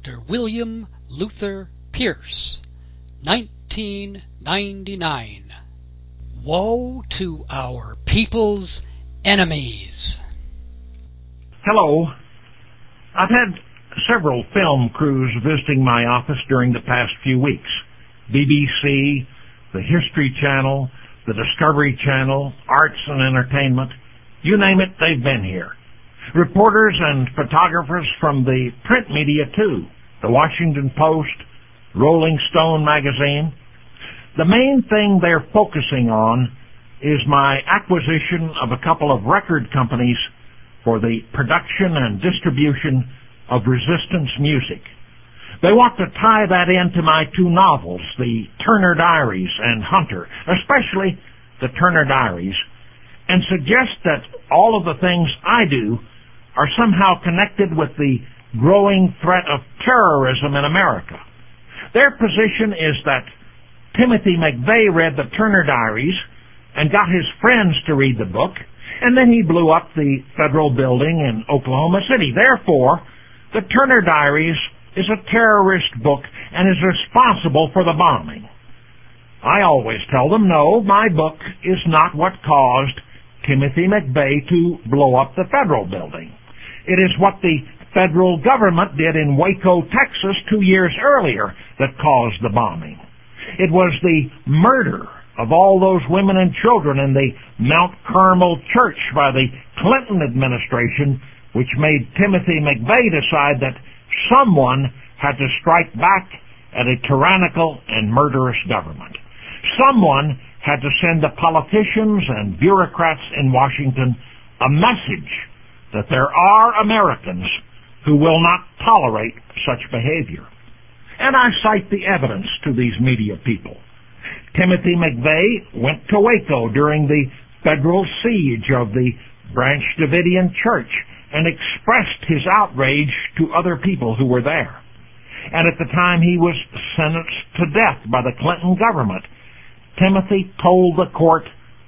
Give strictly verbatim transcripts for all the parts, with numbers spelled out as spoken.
Doctor William Luther Pierce, nineteen ninety-nine. Woe to our people's enemies. Hello. I've had several film crews visiting my office during the past few weeks. B B C, the History Channel, the Discovery Channel, Arts and Entertainment. You name it, they've been here. Reporters and photographers from the print media, too. The Washington Post, Rolling Stone magazine. The main thing they're focusing on is my acquisition of a couple of record companies for the production and distribution of resistance music. They want to tie that into my two novels, the Turner Diaries and Hunter, especially the Turner Diaries, and suggest that all of the things I do are somehow connected with the growing threat of terrorism in America. Their position is that Timothy McVeigh read the Turner Diaries and got his friends to read the book, and then he blew up the federal building in Oklahoma City. Therefore, the Turner Diaries is a terrorist book and is responsible for the bombing. I always tell them, no, my book is not what caused Timothy McVeigh to blow up the federal building. It is what the federal government did in Waco, Texas, two years earlier that caused the bombing. It was the murder of all those women and children in the Mount Carmel Church by the Clinton administration which made Timothy McVeigh decide that someone had to strike back at a tyrannical and murderous government. Someone had to send the politicians and bureaucrats in Washington a message that there are Americans who will not tolerate such behavior. And I cite the evidence to these media people. Timothy McVeigh went to Waco during the federal siege of the Branch Davidian Church and expressed his outrage to other people who were there. And at the time he was sentenced to death by the Clinton government, Timothy told the court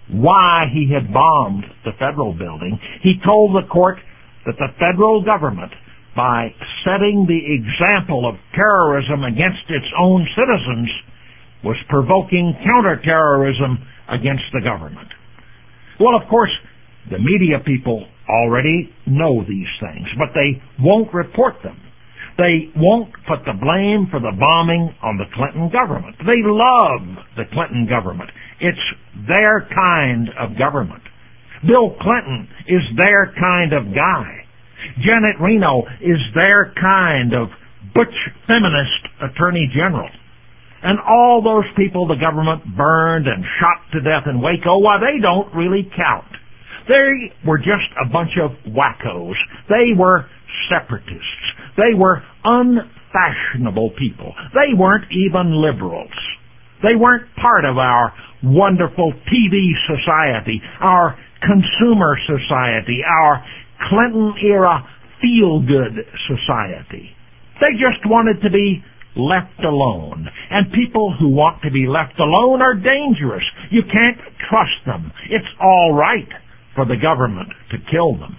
why he had bombed the federal building. He told the court that the federal government, by setting the example of terrorism against its own citizens, was provoking counterterrorism against the government. Well, of course, the media people already know these things, but they won't report them. They won't put the blame for the bombing on the Clinton government. They love the Clinton government. It's their kind of government. Bill Clinton is their kind of guy. Janet Reno is their kind of butch feminist attorney general. And all those people the government burned and shot to death in Waco, why, they don't really count. They were just a bunch of wackos. They were separatists. They were unfashionable people. They weren't even liberals. They weren't part of our wonderful T V society, our consumer society, our Clinton-era feel-good society. They just wanted to be left alone. And people who want to be left alone are dangerous. You can't trust them. It's all right for the government to kill them.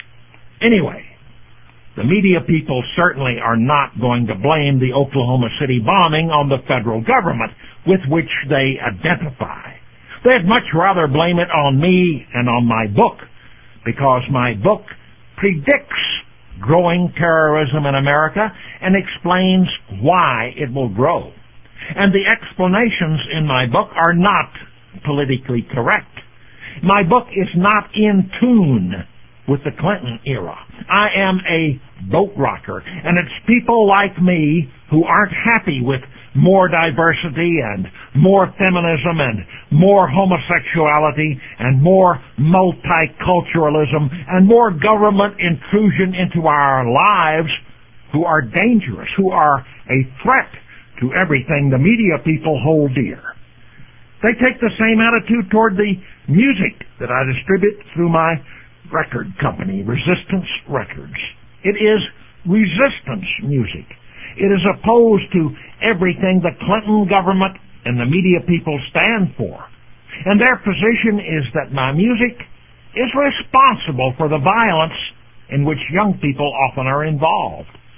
Anyway, the media people certainly are not going to blame the Oklahoma City bombing on the federal government, with which they identify. They'd much rather blame it on me and on my book, because my book predicts growing terrorism in America and explains why it will grow. And the explanations in my book are not politically correct. My book is not in tune with the Clinton era. I am a boat rocker, and it's people like me who aren't happy with more diversity and more feminism and more homosexuality and more multiculturalism and more government intrusion into our lives who are dangerous, who are a threat to everything the media people hold dear. They take the same attitude toward the music that I distribute through my record company, Resistance Records. It is resistance music. It is opposed to everything the Clinton government and the media people stand for. And their position is that my music is responsible for the violence in which young people often are involved.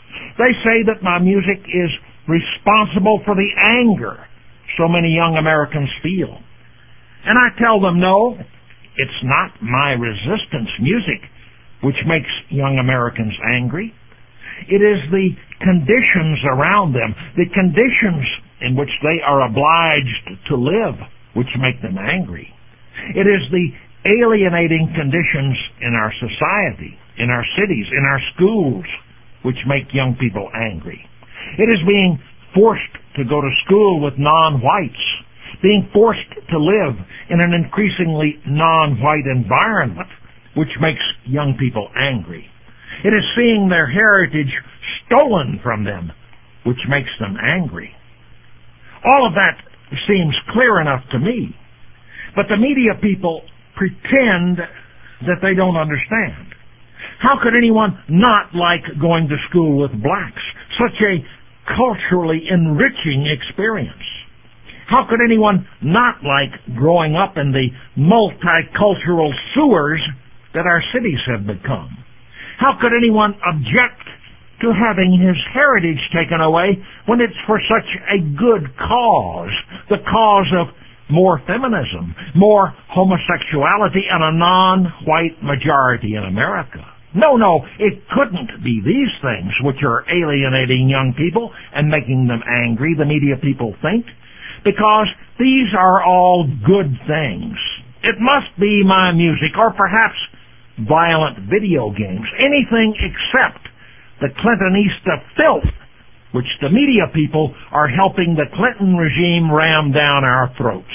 They say that my music is responsible for the anger so many young Americans feel. And I tell them, no, it's not my resistance music which makes young Americans angry. It is the conditions around them, the conditions in which they are obliged to live, which make them angry. It is the alienating conditions in our society, in our cities, in our schools, which make young people angry. It is being forced to go to school with non-whites, being forced to live in an increasingly non-white environment, which makes young people angry. It is seeing their heritage stolen from them, which makes them angry. All of that seems clear enough to me, but the media people pretend that they don't understand. How could anyone not like going to school with blacks? Such a culturally enriching experience. How could anyone not like growing up in the multicultural sewers that our cities have become? How could anyone object to having his heritage taken away when it's for such a good cause, the cause of more feminism, more homosexuality, and a non-white majority in America? No, no, it couldn't be these things which are alienating young people and making them angry, the media people think, because these are all good things. It must be my music, or perhaps violent video games, anything except the Clintonista filth which the media people are helping the Clinton regime ram down our throats.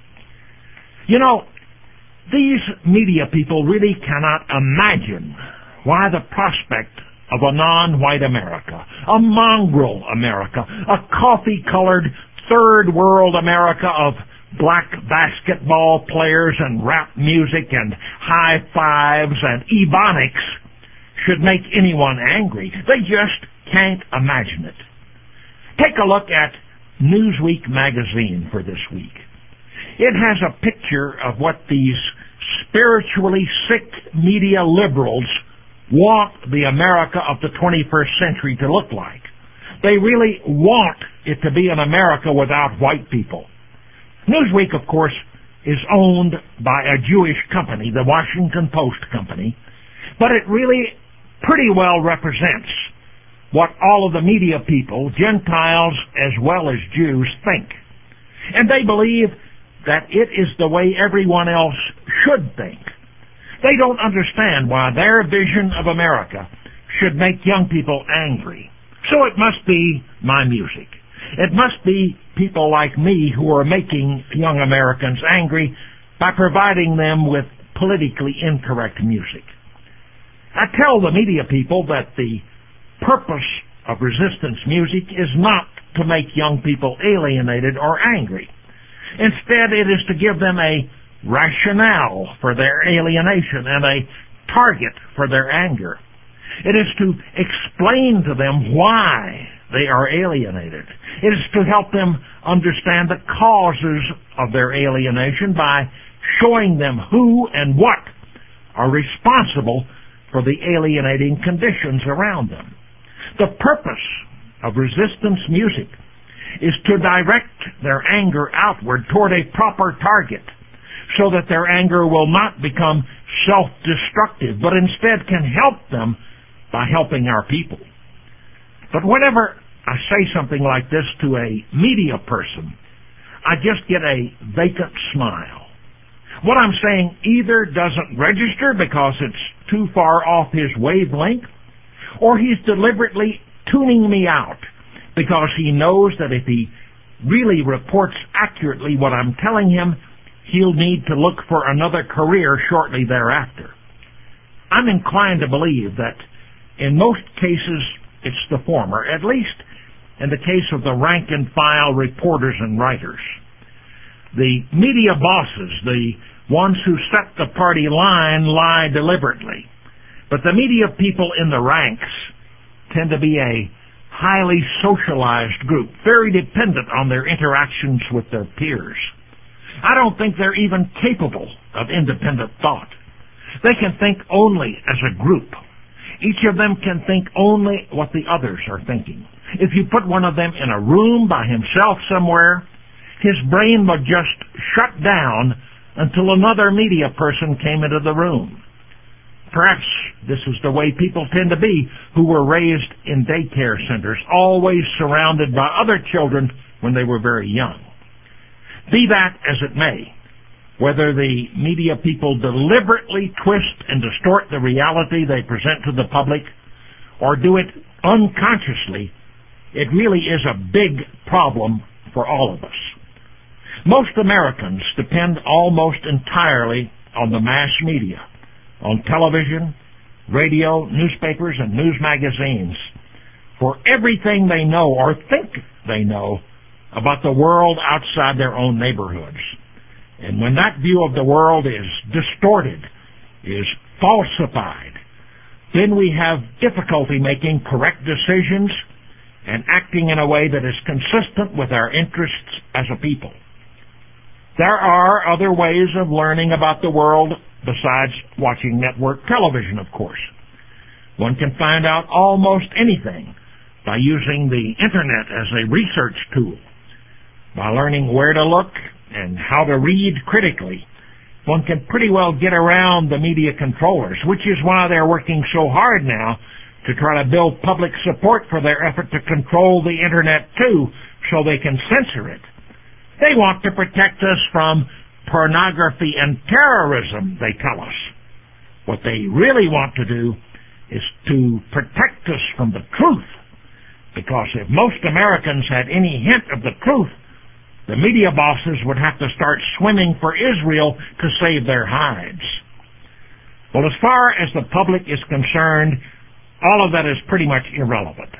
You know, these media people really cannot imagine why the prospect of a non-white America, a mongrel America, a coffee-colored third world America of black basketball players and rap music and high fives and ebonics should make anyone angry. They just can't imagine it. Take a look at Newsweek magazine for this week. It has a picture of what these spiritually sick media liberals want the America of the twenty-first century to look like. They really want it to be an America without white people. Newsweek, of course, is owned by a Jewish company, the Washington Post Company, but it really pretty well represents what all of the media people, Gentiles as well as Jews, think. And they believe that it is the way everyone else should think. They don't understand why their vision of America should make young people angry. So it must be my music. It must be people like me who are making young Americans angry by providing them with politically incorrect music. I tell the media people that the purpose of resistance music is not to make young people alienated or angry. Instead, it is to give them a rationale for their alienation and a target for their anger. It is to explain to them why they are alienated. It is to help them understand the causes of their alienation by showing them who and what are responsible for the alienating conditions around them. The purpose of resistance music is to direct their anger outward toward a proper target so that their anger will not become self-destructive, but instead can help them by helping our people. But whenever I say something like this to a media person, I just get a vacant smile. What I'm saying either doesn't register because it's too far off his wavelength, or he's deliberately tuning me out because he knows that if he really reports accurately what I'm telling him, he'll need to look for another career shortly thereafter. I'm inclined to believe that in most cases it's the former, at least in the case of the rank-and-file reporters and writers. The media bosses, the ones who set the party line, lie deliberately. But the media people in the ranks tend to be a highly socialized group, very dependent on their interactions with their peers. I don't think they're even capable of independent thought. They can think only as a group. Each of them can think only what the others are thinking. If you put one of them in a room by himself somewhere, his brain would just shut down until another media person came into the room. Perhaps this is the way people tend to be who were raised in daycare centers, always surrounded by other children when they were very young. Be that as it may, whether the media people deliberately twist and distort the reality they present to the public or do it unconsciously, it really is a big problem for all of us. Most Americans depend almost entirely on the mass media, on television, radio, newspapers, and news magazines for everything they know or think they know about the world outside their own neighborhoods. And when that view of the world is distorted, is falsified, then we have difficulty making correct decisions and acting in a way that is consistent with our interests as a people. There are other ways of learning about the world besides watching network television, of course. One can find out almost anything by using the Internet as a research tool. By learning where to look and how to read critically, one can pretty well get around the media controllers, which is why they're working so hard now to try to build public support for their effort to control the Internet too, so they can censor it. They want to protect us from pornography and terrorism, they tell us. What they really want to do is to protect us from the truth, because if most Americans had any hint of the truth, the media bosses would have to start swimming for Israel to save their hides. Well, as far as the public is concerned, all of that is pretty much irrelevant.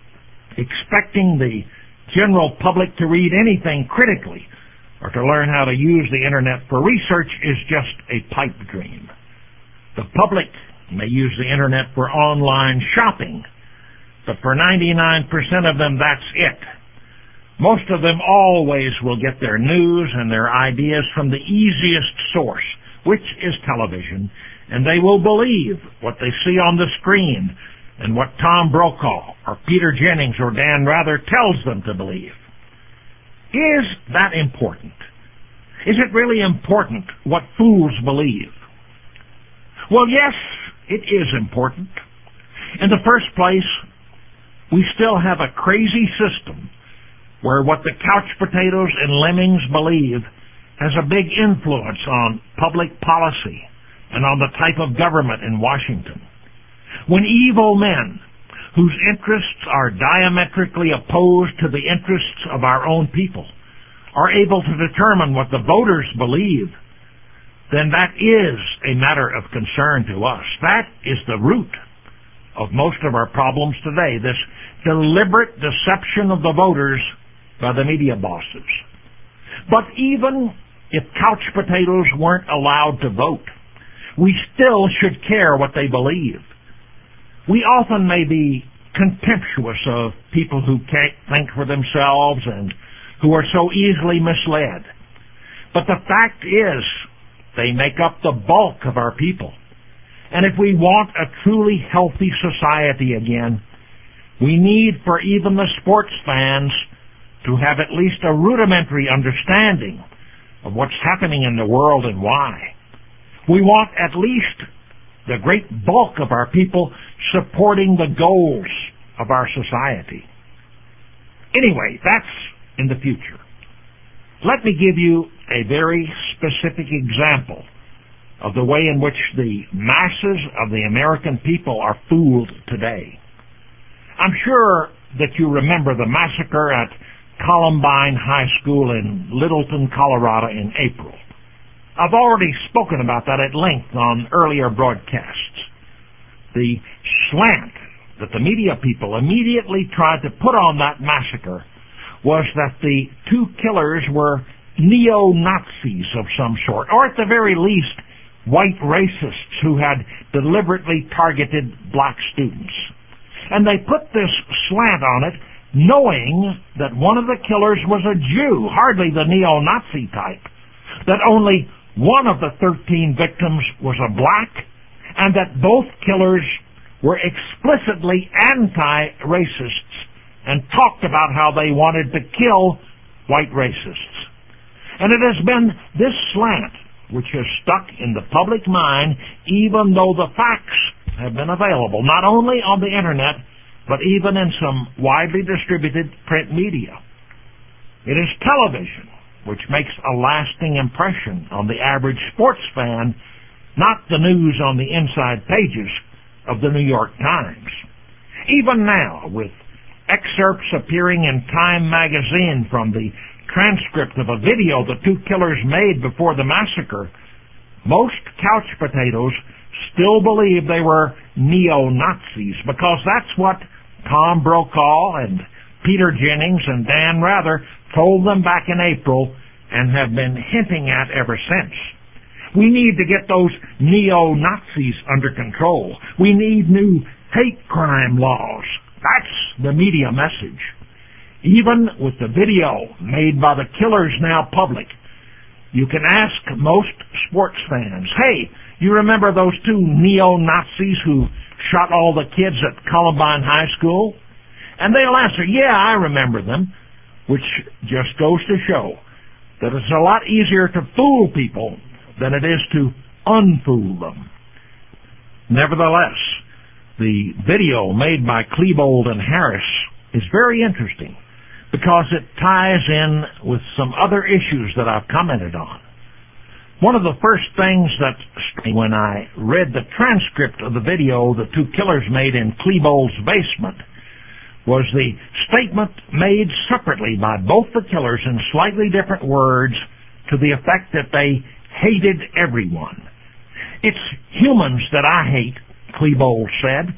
Expecting the general public to read anything critically or to learn how to use the Internet for research is just a pipe dream. The public may use the Internet for online shopping, but for ninety-nine percent of them, that's it. Most of them always will get their news and their ideas from the easiest source, which is television, and they will believe what they see on the screen and what Tom Brokaw or Peter Jennings or Dan Rather tells them to believe. Is that important? Is it really important what fools believe? Well, yes, it is important. In the first place, we still have a crazy system where what the couch potatoes and lemmings believe has a big influence on public policy and on the type of government in Washington. When evil men, whose interests are diametrically opposed to the interests of our own people, are able to determine what the voters believe, then that is a matter of concern to us. That is the root of most of our problems today, this deliberate deception of the voters by the media bosses. But even if couch potatoes weren't allowed to vote, we still should care what they believe. We often may be contemptuous of people who can't think for themselves and who are so easily misled. But the fact is, they make up the bulk of our people. And if we want a truly healthy society again, we need for even the sports fans to have at least a rudimentary understanding of what's happening in the world and why. We want at least the great bulk of our people supporting the goals of our society. Anyway, that's in the future. Let me give you a very specific example of the way in which the masses of the American people are fooled today. I'm sure that you remember the massacre at Columbine High School in Littleton, Colorado in April. I've already spoken about that at length on earlier broadcasts. The slant that the media people immediately tried to put on that massacre was that the two killers were neo-Nazis of some sort, or at the very least, white racists who had deliberately targeted black students. And they put this slant on it knowing that one of the killers was a Jew, hardly the neo-Nazi type, that only one of the thirteen victims was a black, and that both killers were explicitly anti-racists and talked about how they wanted to kill white racists. And it has been this slant which has stuck in the public mind, even though the facts have been available, not only on the internet, but even in some widely distributed print media. It is television which makes a lasting impression on the average sports fan, not the news on the inside pages of the New York Times. Even now, with excerpts appearing in Time magazine from the transcript of a video the two killers made before the massacre, most couch potatoes still believe they were neo-Nazis, because that's what Tom Brokaw and Peter Jennings and Dan Rather told them back in April and have been hinting at ever since. We need to get those neo-Nazis under control. We need new hate crime laws. That's the media message. Even with the video made by the killers now public, you can ask most sports fans, hey, you remember those two neo-Nazis who shot all the kids at Columbine High School? And they'll answer, yeah, I remember them, which just goes to show that it's a lot easier to fool people than it is to unfool them. Nevertheless, the video made by Klebold and Harris is very interesting because it ties in with some other issues that I've commented on. One of the first things that struck me when I read the transcript of the video the two killers made in Klebold's basement was the statement made separately by both the killers in slightly different words to the effect that they hated everyone. It's humans that I hate, Klebold said.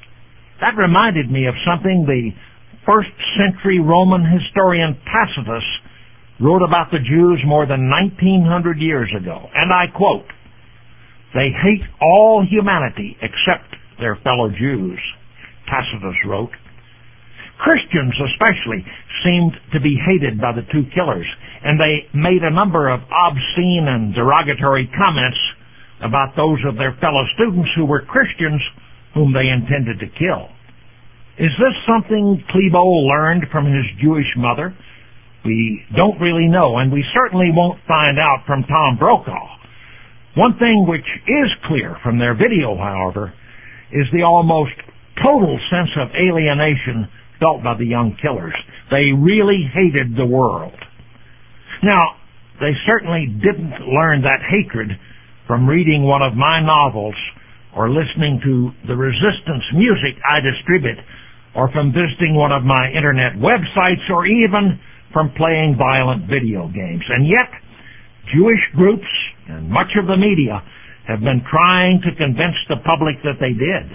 That reminded me of something the first century Roman historian Tacitus wrote about the Jews more than nineteen hundred years ago. And I quote, "They hate all humanity except their fellow Jews," Tacitus wrote. Christians especially seemed to be hated by the two killers, and they made a number of obscene and derogatory comments about those of their fellow students who were Christians whom they intended to kill. Is this something Klebold learned from his Jewish mother? We don't really know, and we certainly won't find out from Tom Brokaw. One thing which is clear from their video, however, is the almost total sense of alienation felt by the young killers. They really hated the world. Now, they certainly didn't learn that hatred from reading one of my novels or listening to the resistance music I distribute or from visiting one of my internet websites or even from playing violent video games. And yet, Jewish groups and much of the media have been trying to convince the public that they did.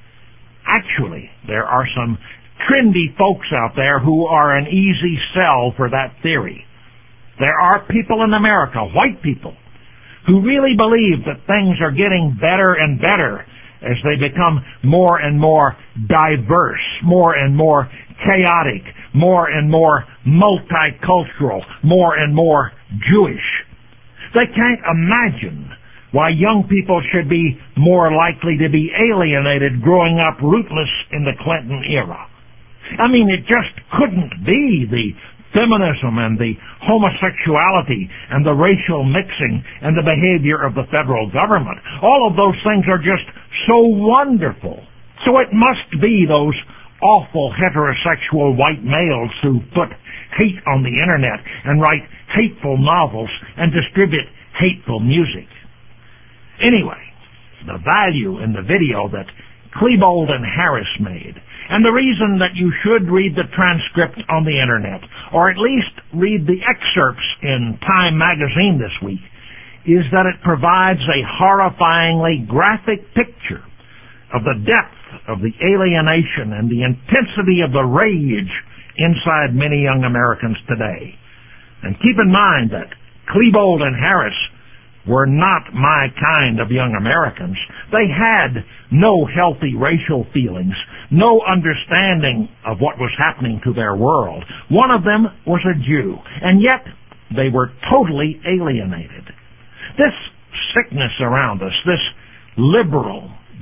Actually, there are some trendy folks out there who are an easy sell for that theory. There are people in America, white people, who really believe that things are getting better and better as they become more and more diverse, more and more chaotic, more and more multicultural, more and more Jewish. They can't imagine why young people should be more likely to be alienated growing up rootless in the Clinton era. I mean, it just couldn't be the feminism and the homosexuality and the racial mixing and the behavior of the federal government. All of those things are just so wonderful. So it must be those awful heterosexual white males who put hate on the internet and write hateful novels and distribute hateful music. Anyway, the value in the video that Klebold and Harris made, and the reason that you should read the transcript on the internet, or at least read the excerpts in Time magazine this week, is that it provides a horrifyingly graphic picture of the depth of the alienation and the intensity of the rage inside many young Americans today. And keep in mind that Klebold and Harris were not my kind of young Americans. They had no healthy racial feelings, no understanding of what was happening to their world. One of them was a Jew, and yet they were totally alienated. This sickness around us, this liberal,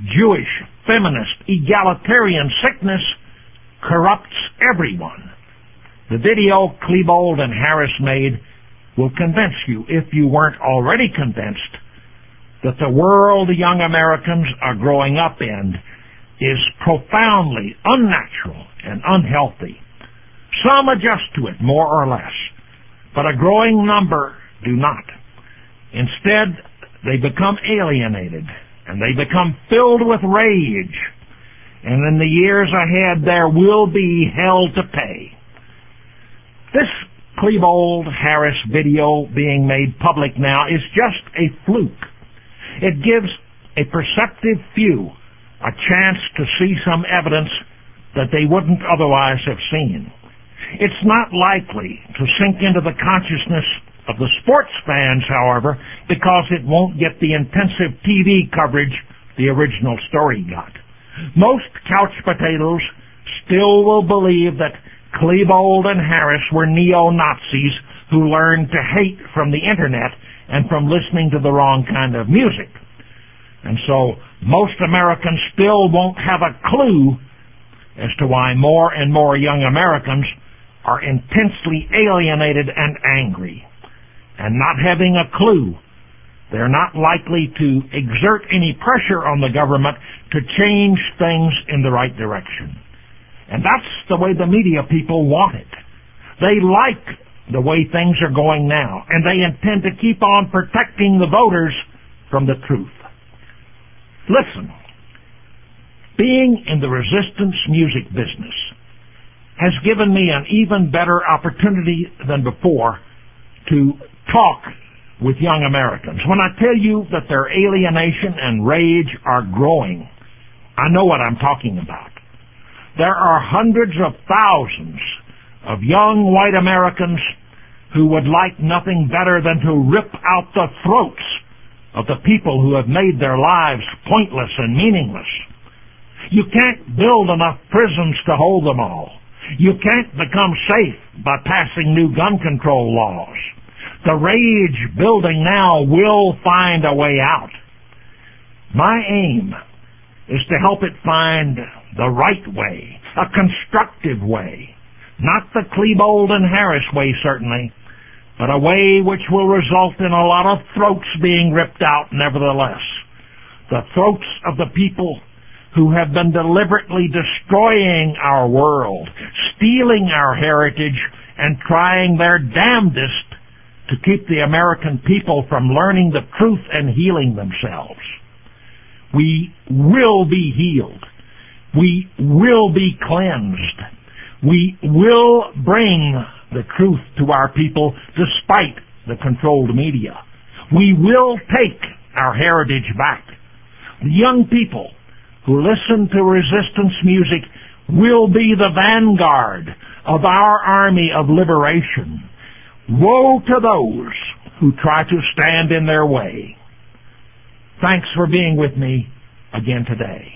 Jewish, feminist, egalitarian sickness corrupts everyone. The video Klebold and Harris made will convince you, if you weren't already convinced, that the world young Americans are growing up in is profoundly unnatural and unhealthy. Some adjust to it more or less, but a growing number do not. Instead, they become alienated, and they become filled with rage, and in the years ahead there will be hell to pay. This Klebold-Harris video being made public now is just a fluke. It gives a perceptive few a chance to see some evidence that they wouldn't otherwise have seen. It's not likely to sink into the consciousness of the sports fans, however, because it won't get the intensive T V coverage the original story got. Most couch potatoes still will believe that Klebold and Harris were neo-Nazis who learned to hate from the internet and from listening to the wrong kind of music. And so most Americans still won't have a clue as to why more and more young Americans are intensely alienated and angry. And not having a clue, they're not likely to exert any pressure on the government to change things in the right direction. And that's the way the media people want it. They like the way things are going now, and they intend to keep on protecting the voters from the truth. Listen, being in the resistance music business has given me an even better opportunity than before to talk with young Americans. When I tell you that their alienation and rage are growing, I know what I'm talking about. There are hundreds of thousands of young white Americans who would like nothing better than to rip out the throats of the people who have made their lives pointless and meaningless. You can't build enough prisons to hold them all. You can't become safe by passing new gun control laws. The rage building now will find a way out. My aim is to help it find the right way, a constructive way. Not the Klebold and Harris way, certainly, but a way which will result in a lot of throats being ripped out nevertheless. The throats of the people who have been deliberately destroying our world, stealing our heritage, and trying their damnedest to keep the American people from learning the truth and healing themselves. We will be healed. We will be cleansed. We will bring the truth to our people despite the controlled media. We will take our heritage back. The young people who listen to resistance music will be the vanguard of our army of liberation. Woe to those who try to stand in their way. Thanks for being with me again today.